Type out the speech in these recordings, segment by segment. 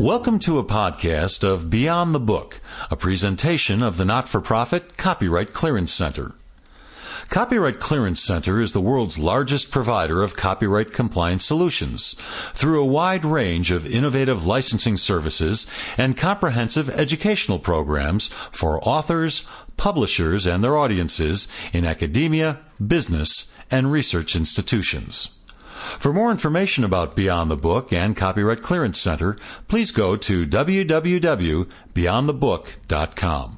Welcome to a podcast of Beyond the Book, a presentation of the not-for-profit Copyright Clearance Center. Copyright Clearance Center is the world's largest provider of copyright compliance solutions through a wide range of innovative licensing services and comprehensive educational programs for authors, publishers, and their audiences in academia, business, and research institutions. For more information about Beyond the Book and Copyright Clearance Center, please go to www.beyondthebook.com.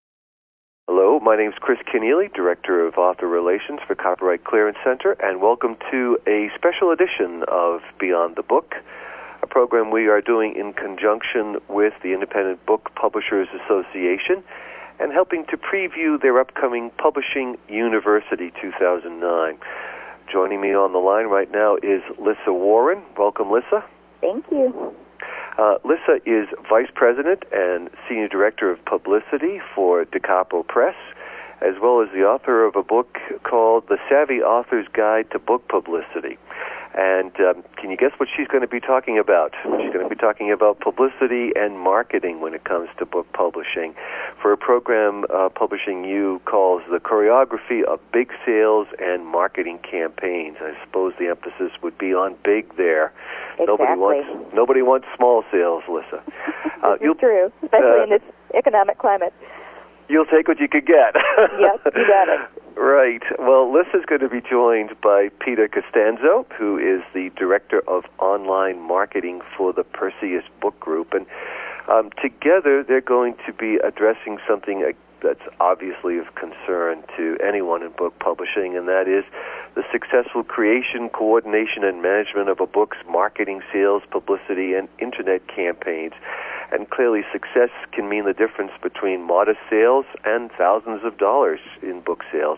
Hello, my name is Chris Keneally, Director of Author Relations for Copyright Clearance Center, and welcome to a special edition of Beyond the Book, a program we are doing in conjunction with the Independent Book Publishers Association and helping to preview their upcoming Publishing University 2009. Joining me on the line right now is Lissa Warren. Welcome, Lissa. Thank you. Lissa is Vice President and Senior Director of Publicity for DeCapo Press, as well as the author of a book called The Savvy Author's Guide to Book Publicity. And can you guess what she's going to be talking about? She's going to be talking about publicity and marketing when it comes to book publishing for a program Publishing U calls The Choreography of Big Sales and Marketing Campaigns. I suppose the emphasis would be on big there. Exactly. Nobody wants small sales, Lissa. It's true, especially in this economic climate. You'll take what you could get. Yep, you got it. Right. Well, Lissa's going to be joined by Peter Costanzo, who is the Director of Online Marketing for the Perseus Book Group. And together they're going to be addressing something that's obviously of concern to anyone in book publishing, and that is the successful creation, coordination, and management of a book's marketing, sales, publicity, and internet campaigns. And clearly success can mean the difference between modest sales and thousands of dollars in book sales.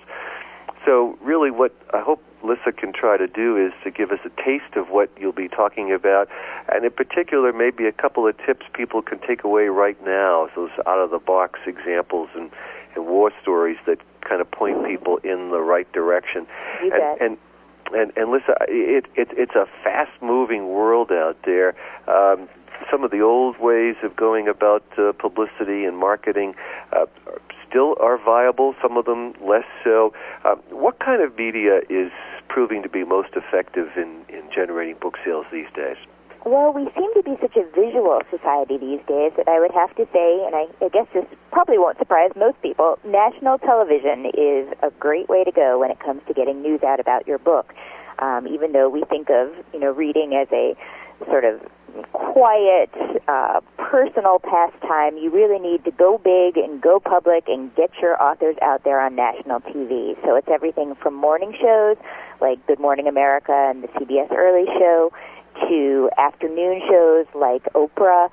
So really what I hope Lissa can try to do is to give us a taste of what you'll be talking about, and in particular maybe a couple of tips people can take away right now, those out-of-the-box examples and war stories that kind of point people in the right direction. You bet. And Lissa, it's a fast-moving world out there. Some of the old ways of going about publicity and marketing still are viable, some of them less so. What kind of media is proving to be most effective in generating book sales these days? Well, we seem to be such a visual society these days that I would have to say, and I guess this probably won't surprise most people, national television is a great way to go when it comes to getting news out about your book. Even though we think of, reading as a sort of quiet, personal pastime, you really need to go big and go public and get your authors out there on national TV. So it's everything from morning shows like Good Morning America and the CBS Early Show to afternoon shows like Oprah,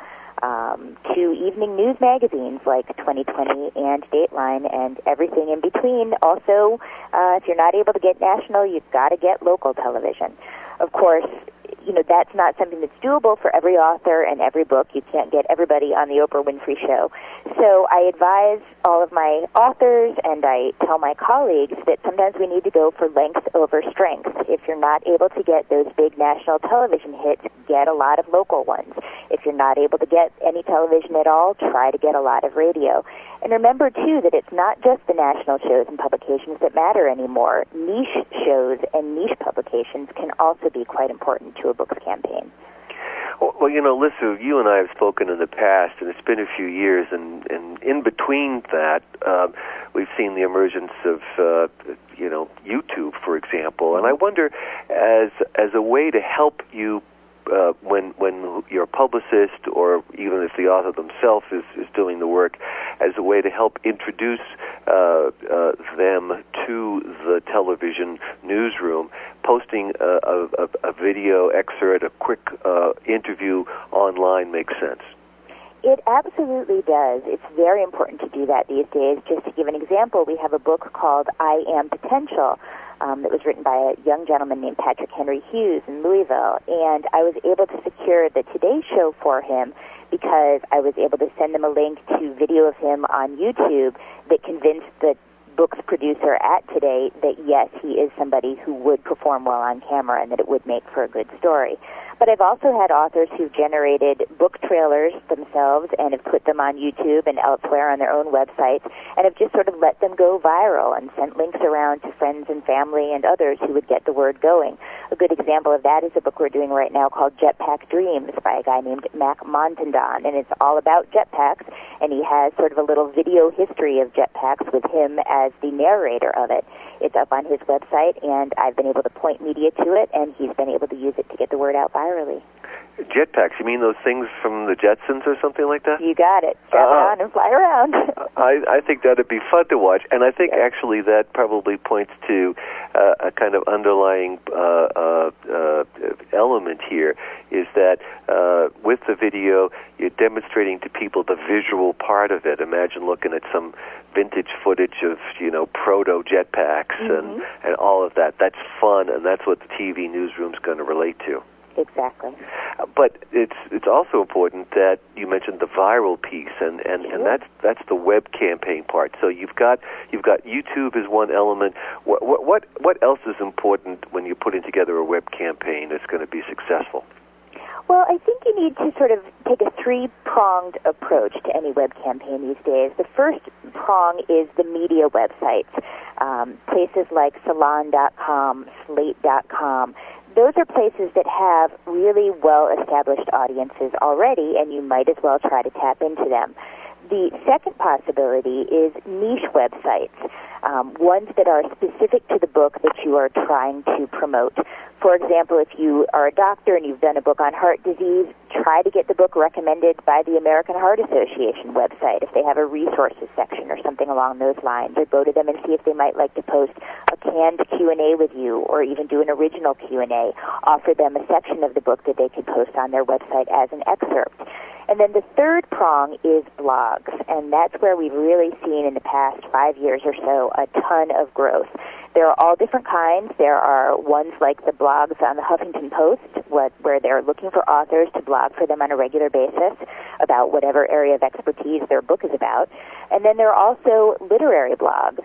to evening news magazines like 2020 and Dateline and everything in between. Also, if you're not able to get national, you've got to get local television. Of course, that's not something that's doable for every author and every book. You can't get everybody on the Oprah Winfrey Show. So I advise all of my authors and I tell my colleagues that sometimes we need to go for length over strength. If you're not able to get those big national television hits, get a lot of local ones. If you're not able to get any television at all, try to get a lot of radio. And remember, too, that it's not just the national shows and publications that matter anymore. Niche shows and niche publications can also be quite important to a book's campaign. Well, Lissa, you and I have spoken in the past, and it's been a few years, and in between that, we've seen the emergence of, YouTube, for example. And I wonder, as a way to help you when your publicist or even if the author themselves is doing the work, as a way to help introduce them to the television newsroom, posting a video excerpt, a quick interview online makes sense. It absolutely does. It's very important to do that these days. Just to give an example, we have a book called I Am Potential that was written by a young gentleman named Patrick Henry Hughes in Louisville, and I was able to secure the Today Show for him because I was able to send them a link to video of him on YouTube that convinced the book's producer at Today that, yes, he is somebody who would perform well on camera and that it would make for a good story. But I've also had authors who've generated book trailers themselves and have put them on YouTube and elsewhere on their own websites and have just sort of let them go viral and sent links around to friends and family and others who would get the word going. A good example of that is a book we're doing right now called Jetpack Dreams by a guy named Mac Montandon, and it's all about jetpacks, and he has sort of a little video history of jetpacks with him as the narrator of it. It's up on his website, and I've been able to point media to it, and he's been able to use it to get the word out virally. Jetpacks, you mean those things from the Jetsons or something like that? You got it. Strap on and fly around. I think that would be fun to watch, and I think actually that probably points to a kind of underlying element here, is that with the video, you're demonstrating to people the visual part of it. Imagine looking at some vintage footage of, proto jetpacks and all of that. That's fun, and that's what the TV newsroom's going to relate to. Exactly. But it's also important that you mentioned the viral piece, and that's the web campaign part. So you've got YouTube as one element. What else is important when you're putting together a web campaign that's going to be successful? Well, I think you need to sort of take a three-pronged approach to any web campaign these days. The first prong is the media websites, places like Salon.com, Slate.com. Those are places that have really well-established audiences already, and you might as well try to tap into them. The second possibility is niche websites, ones that are specific to the book that you are trying to promote. For example, if you are a doctor and you've done a book on heart disease, try to get the book recommended by the American Heart Association website if they have a resources section or something along those lines, or go to them and see if they might like to post a canned Q&A with you, or even do an original Q&A. Offer them a section of the book that they could post on their website as an excerpt. And then the third prong is blogs, and that's where we've really seen in the past 5 years or so a ton of growth. There are all different kinds. There are ones like the blogs on the Huffington Post, where they're looking for authors to blog for them on a regular basis about whatever area of expertise their book is about. And then there are also literary blogs,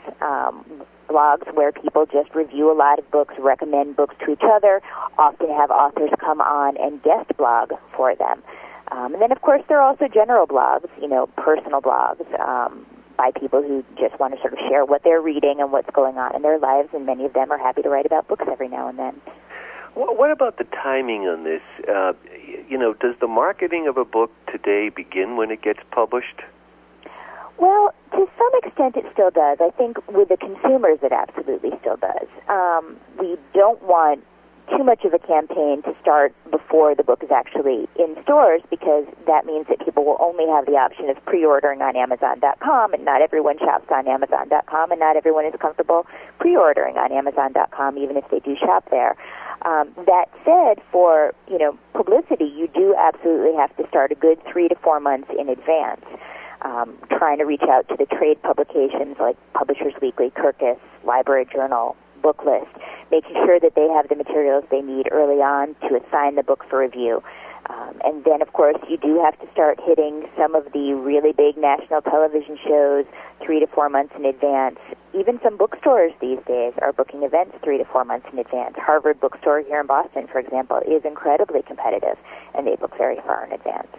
blogs where people just review a lot of books, recommend books to each other, often have authors come on and guest blog for them. And then, of course, there are also general blogs, personal blogs, by people who just want to sort of share what they're reading and what's going on in their lives, and many of them are happy to write about books every now and then. What about the timing on this? Does the marketing of a book today begin when it gets published? Well, to some extent it still does. I think with the consumers it absolutely still does. We don't want too much of a campaign to start before the book is actually in stores, because that means that people will only have the option of pre-ordering on Amazon.com, and not everyone shops on Amazon.com, and not everyone is comfortable pre-ordering on Amazon.com, even if they do shop there. That said, for publicity, you do absolutely have to start a good 3 to 4 months in advance, trying to reach out to the trade publications like Publishers Weekly, Kirkus, Library Journal, Book List, making sure that they have the materials they need early on to assign the book for review. And then, of course, you do have to start hitting some of the really big national television shows 3 to 4 months in advance. Even some bookstores these days are booking events 3 to 4 months in advance. Harvard Bookstore here in Boston, for example, is incredibly competitive, and they book very far in advance.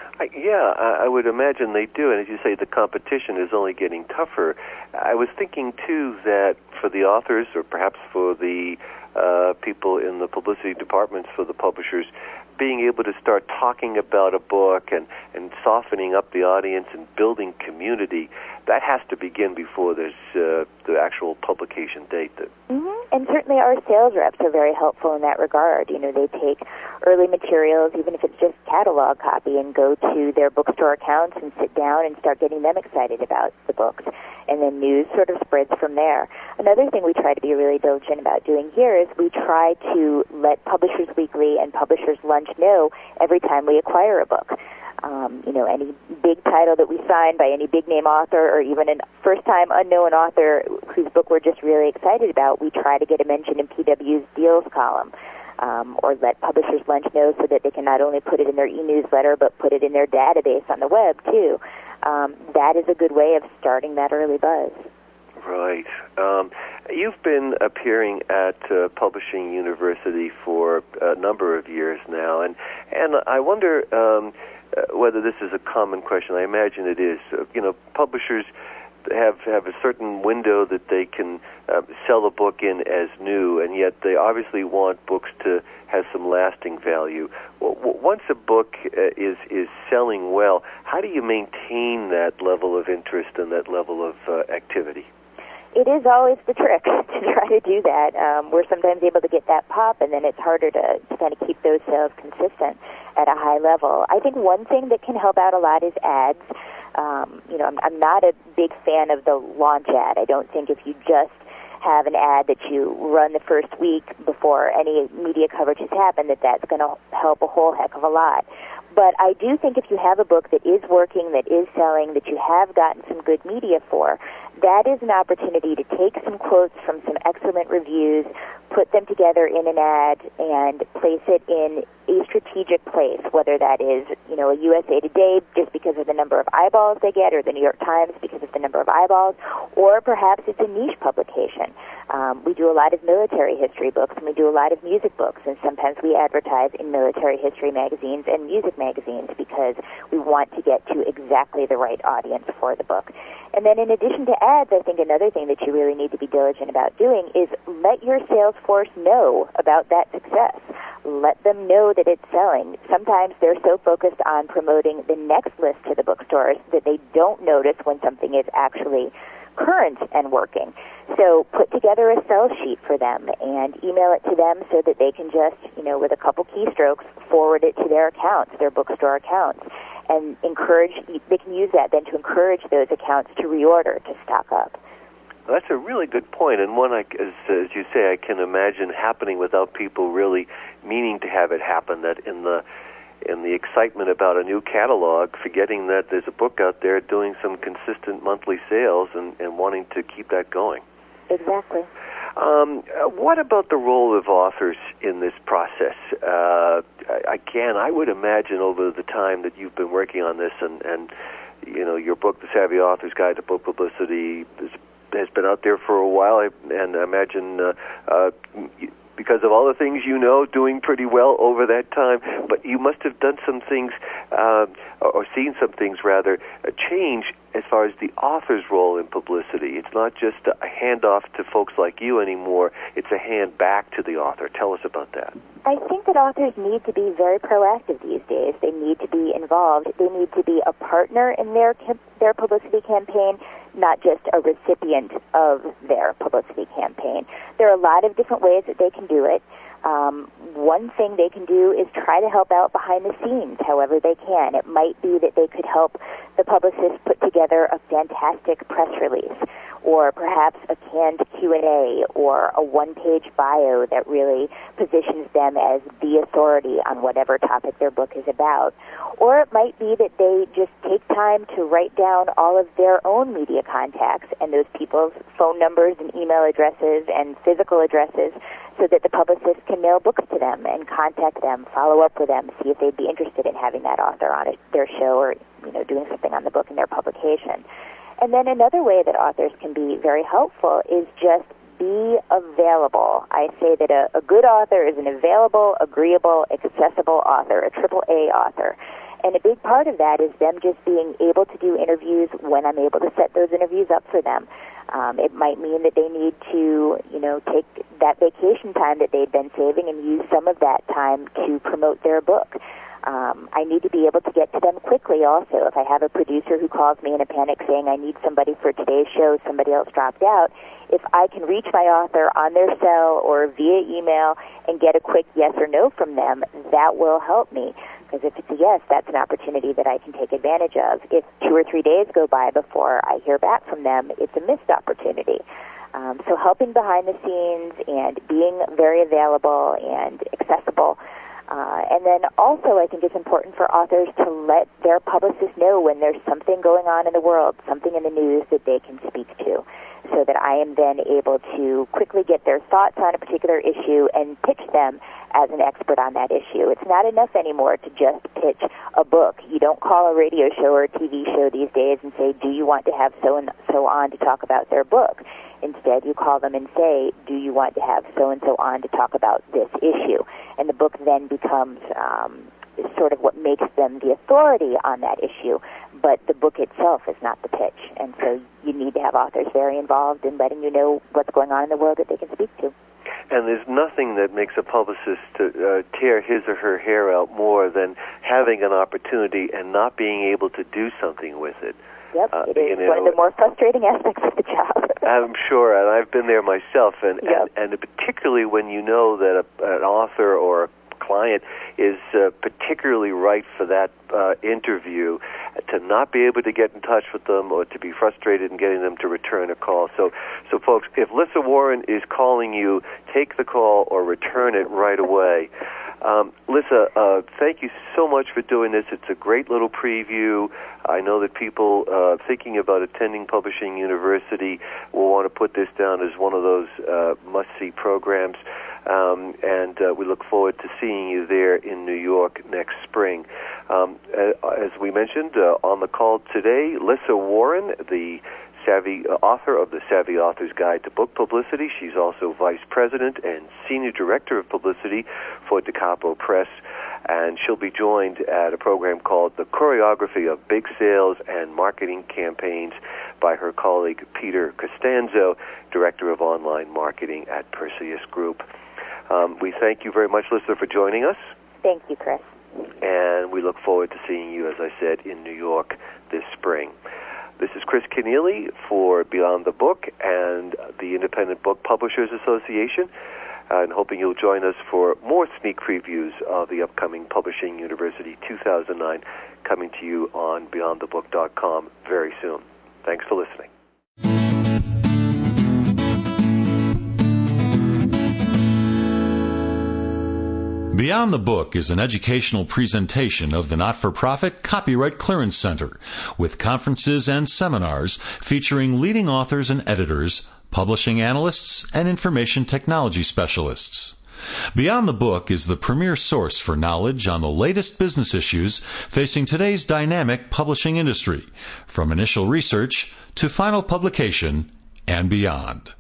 I would imagine they do, and as you say, the competition is only getting tougher. I was thinking, too, that for the authors, or perhaps for the people in the publicity departments for the publishers, being able to start talking about a book and softening up the audience and building community, that has to begin before there's the actual publication date. And certainly our sales reps are very helpful in that regard. They take early materials, even if it's just catalog copy, and go to their bookstore accounts and sit down and start getting them excited about the books. And then news sort of spreads from there. Another thing we try to be really diligent about doing here is we try to let Publishers Weekly and Publishers Lunch know every time we acquire a book. Any big title that we sign by any big-name author, or even a first-time unknown author whose book we're just really excited about, we try to get a mention in PW's Deals column, or let Publishers Lunch know so that they can not only put it in their e-newsletter, but put it in their database on the web, too. That is a good way of starting that early buzz. Right. You've been appearing at Publishing University for a number of years now, and I wonder whether this is a common question. I imagine it is. Publishers have a certain window that they can sell a book in as new, and yet they obviously want books to have some lasting value. Once a book is selling well, how do you maintain that level of interest and that level of activity? It is always the trick to try to do that. We're sometimes able to get that pop, and then it's harder to kind of keep those sales consistent at a high level. I think one thing that can help out a lot is ads. I'm not a big fan of the launch ad. I don't think if you just have an ad that you run the first week before any media coverage has happened, that's going to help a whole heck of a lot. But I do think if you have a book that is working, that is selling, that you have gotten some good media for, that is an opportunity to take some quotes from some excellent reviews, put them together in an ad, and place it in a strategic place, whether that is, a USA Today just because of the number of eyeballs they get, or the New York Times because of the number of eyeballs, or perhaps it's a niche publication. We do a lot of military history books, and we do a lot of music books, and sometimes we advertise in military history magazines and music magazines because we want to get to exactly the right audience for the book. And then in addition to ads, I think another thing that you really need to be diligent about doing is let your sales force know about that success. Let them know that it's selling. Sometimes they're so focused on promoting the next list to the bookstores that they don't notice when something is actually current and working. So put together a sell sheet for them and email it to them so that they can just, with a couple keystrokes, forward it to their accounts, their bookstore accounts, and they can use that then to encourage those accounts to reorder, to stock up. Well, that's a really good point, and one, as you say, I can imagine happening without people really meaning to have it happen, that in the excitement about a new catalog, forgetting that there's a book out there doing some consistent monthly sales and wanting to keep that going. Exactly. What about the role of authors in this process? I would imagine over the time that you've been working on this, and your book, The Savvy Author's Guide to Book Publicity, has been out there for a while, and I imagine because of all the things doing pretty well over that time. But you must have done some things, or seen some things rather, change as far as the author's role in publicity. It's not just a handoff to folks like you anymore. It's a hand back to the author. Tell us about that. I think that authors need to be very proactive these days. They need to be involved. They need to be a partner in their publicity campaign, not just a recipient of their publicity campaign. There are a lot of different ways that they can do it. One thing they can do is try to help out behind the scenes however they can. It might be that they could help the publicist put together a fantastic press release, or perhaps a canned Q&A, or a one-page bio that really positions them as the authority on whatever topic their book is about. Or it might be that they just take time to write down all of their own media contacts and those people's phone numbers and email addresses and physical addresses so that the publicist can mail books to them and contact them, follow up with them, see if they'd be interested in having that author on their show, or doing something on the book in their publication. And then another way that authors can be very helpful is just be available. I say that a good author is an available, agreeable, accessible author, a AAA author. And a big part of that is them just being able to do interviews when I'm able to set those interviews up for them. It might mean that they need to, take that vacation time that they've been saving and use some of that time to promote their book. I need to be able to get to them quickly also. If I have a producer who calls me in a panic saying, I need somebody for today's show, somebody else dropped out, if I can reach my author on their cell or via email and get a quick yes or no from them, that will help me. Because if it's a yes, that's an opportunity that I can take advantage of. If 2 or 3 days go by before I hear back from them, it's a missed opportunity. So helping behind the scenes and being very available and accessible And then also I think it's important for authors to let their publicists know when there's something going on in the world, something in the news that they can speak to, so that I am then able to quickly get their thoughts on a particular issue and pitch them as an expert on that issue. It's not enough anymore to just pitch a book. You don't call a radio show or a TV show these days and say, do you want to have so-and-so on to talk about their book? Instead, you call them and say, do you want to have so-and-so on to talk about this issue? And the book then becomes sort of what makes them the authority on that issue, but the book itself is not the pitch. And so you need to have authors very involved in letting you know what's going on in the world that they can speak to. And there's nothing that makes a publicist to tear his or her hair out more than having an opportunity and not being able to do something with it. Yep, it is one of the more frustrating aspects of the job. I'm sure, and I've been there myself, and particularly when you know that an author or a client is particularly right for that interview, to not be able to get in touch with them or to be frustrated in getting them to return a call. So folks, if Lissa Warren is calling you, take the call or return it right away. Lissa, thank you so much for doing this. It's a great little preview. I know that people thinking about attending Publishing University will want to put this down as one of those must-see programs. And we look forward to seeing you there in New York next spring. As we mentioned on the call today, Lissa Warren, the Savvy author of the Savvy Author's Guide to Book Publicity. She's also Vice President and Senior Director of Publicity for Da Capo Press, and she'll be joined at a program called The Choreography of Big Sales and Marketing Campaigns by her colleague Peter Costanzo, Director of Online Marketing at Perseus Group. We thank you very much, Lissa, for joining us. Thank you, Chris. And we look forward to seeing you, as I said, in New York this spring. This is Chris Keneally for Beyond the Book and the Independent Book Publishers Association, and hoping you'll join us for more sneak previews of the upcoming Publishing University 2009 coming to you on BeyondTheBook.com very soon. Thanks for listening. Beyond the Book is an educational presentation of the not-for-profit Copyright Clearance Center, with conferences and seminars featuring leading authors and editors, publishing analysts, and information technology specialists. Beyond the Book is the premier source for knowledge on the latest business issues facing today's dynamic publishing industry, from initial research to final publication and beyond.